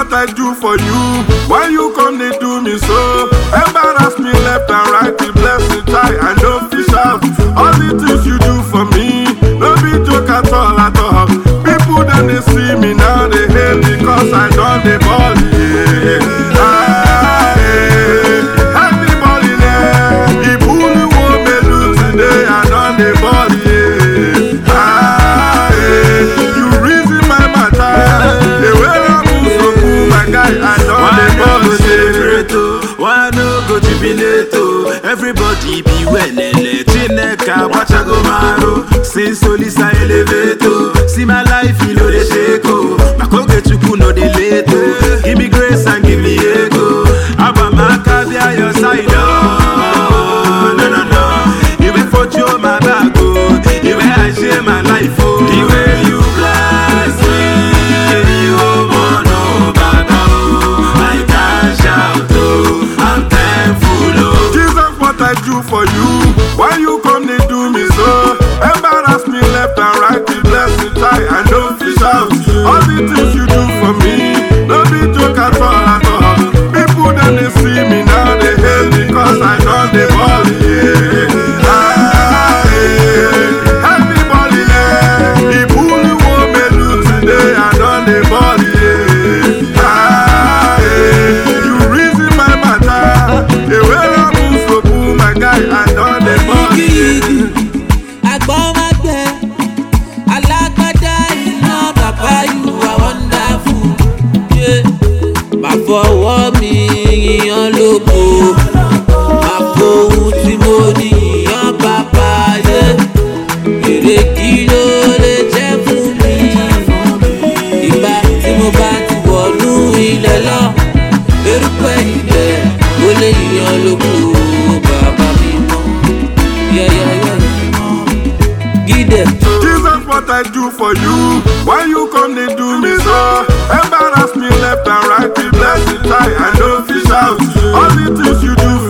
what I do for you. Why you come they do me so? Embarrass me left and right, the blessing try and no fish out. All the things you do for me, no be joke at all at all. People then they see me now, they hate because I done the ball, yeah. Everybody there, the bully won't be lose today, I done the ball, yeah. You reason my matter, the way I move so cool, my guy, I done the ball, yeah. Why no go jubilate? Everybody be well, Chineka, Wachagomaro, since Solisa elevator. See my life, you know the shako. Makoge chukuno de leto. Give me grace and give me ego. Abamaka be at your side. No. You will put you my back. You will I share my life. The way you bless me, you won't know Baba. I can shout. I'm thankful. Jesus, what I do for you. Why you come they do me so? Embarrass me left and right, the blessing try and no fish out. All the things you do for me, no be joke at all at all. People then they see me now, they hate me cause I done the ball, yeah. Everybody there, the bully won't be lose today, I done the ball, yeah. You reason my matter, the way I move so cool, my guy, I done the ball. Fọwọ́ mi yíyan lóko, àfohùn tí mo ní yíyan bàbá yé. Èrè kí ló lè jẹ́ fún mi? Ìgbà tí mo bá ti wọ̀nú ilẹ̀ lọ, erùpẹ̀ ilẹ̀ ó lè yíyan lóko, bàbá mi mọ́. Gídẹ̀. Jesus, what I do for you? Why you come they do me so? Embarrass me left and right, the blessing try and no fish out. All the things you do for